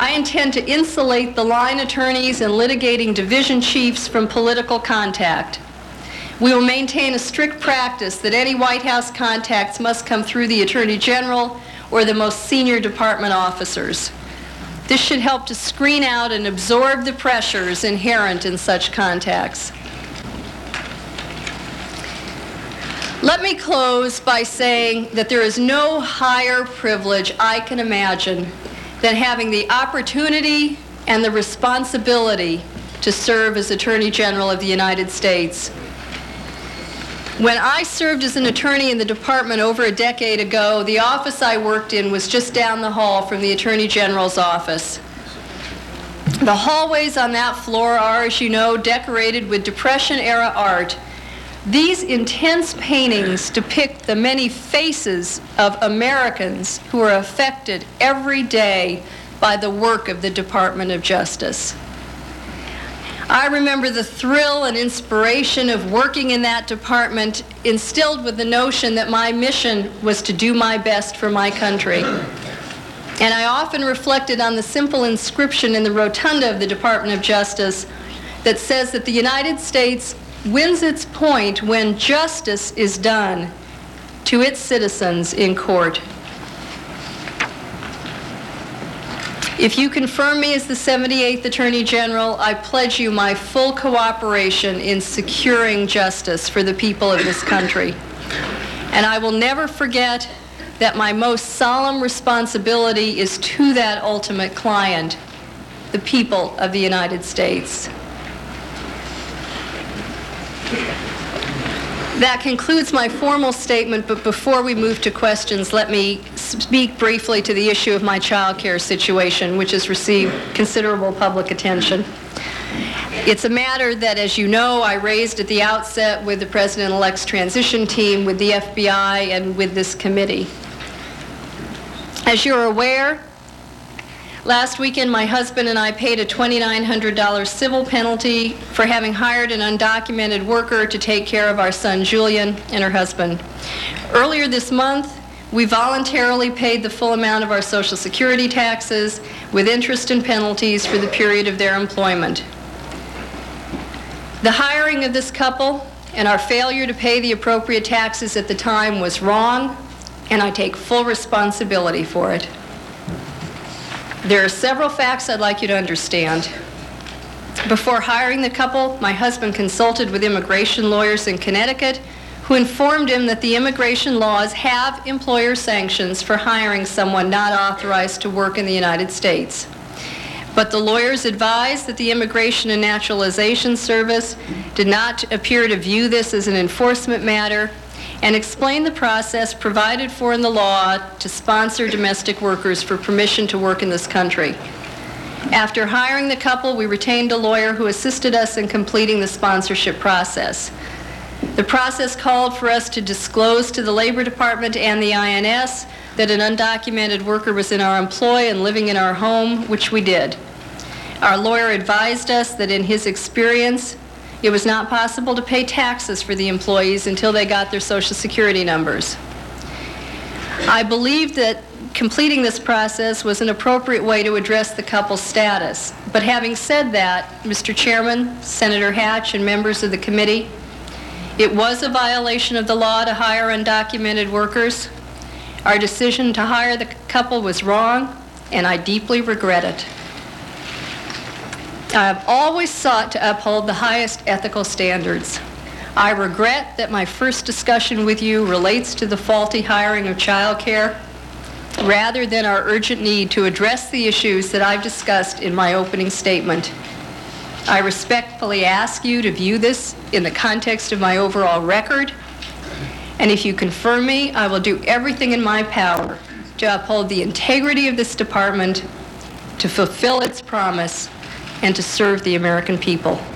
I intend to insulate the line attorneys and litigating division chiefs from political contact. We will maintain a strict practice that any White House contacts must come through the Attorney General or the most senior department officers. This should help to screen out and absorb the pressures inherent in such contacts. Let me close by saying that there is no higher privilege I can imagine than having the opportunity and the responsibility to serve as Attorney General of the United States. When I served as an attorney in the department over a decade ago, the office I worked in was just down the hall from the Attorney General's office. The hallways on that floor are, as you know, decorated with Depression-era art. These intense paintings depict the many faces of Americans who are affected every day by the work of the Department of Justice. I remember the thrill and inspiration of working in that department, instilled with the notion that my mission was to do my best for my country. And I often reflected on the simple inscription in the rotunda of the Department of Justice that says that the United States wins its point when justice is done to its citizens in court. If you confirm me as the 78th Attorney General, I pledge you my full cooperation in securing justice for the people of this country. And I will never forget that my most solemn responsibility is to that ultimate client, the people of the United States. That concludes my formal statement, but before we move to questions, let me speak briefly to the issue of my child care situation, which has received considerable public attention. It's a matter that, as you know, I raised at the outset with the President-elect's transition team, with the FBI, and with this committee. As you're aware, last weekend my husband and I paid a $2,900 civil penalty for having hired an undocumented worker to take care of our son Julian and her husband. Earlier this month, we voluntarily paid the full amount of our Social Security taxes with interest and penalties for the period of their employment. The hiring of this couple and our failure to pay the appropriate taxes at the time was wrong, and I take full responsibility for it. There are several facts I'd like you to understand. Before hiring the couple, my husband consulted with immigration lawyers in Connecticut who informed him that the immigration laws have employer sanctions for hiring someone not authorized to work in the United States. But the lawyers advised that the Immigration and Naturalization Service did not appear to view this as an enforcement matter and explained the process provided for in the law to sponsor domestic workers for permission to work in this country. After hiring the couple, we retained a lawyer who assisted us in completing the sponsorship process. The process called for us to disclose to the Labor Department and the INS that an undocumented worker was in our employ and living in our home, which we did. Our lawyer advised us that in his experience, it was not possible to pay taxes for the employees until they got their Social Security numbers. I believed that completing this process was an appropriate way to address the couple's status. But having said that, Mr. Chairman, Senator Hatch, and members of the committee, it was a violation of the law to hire undocumented workers. Our decision to hire the couple was wrong, and I deeply regret it. I have always sought to uphold the highest ethical standards. I regret that my first discussion with you relates to the faulty hiring of child care, rather than our urgent need to address the issues that I've discussed in my opening statement. I respectfully ask you to view this in the context of my overall record, and if you confirm me, I will do everything in my power to uphold the integrity of this department, to fulfill its promise, and to serve the American people.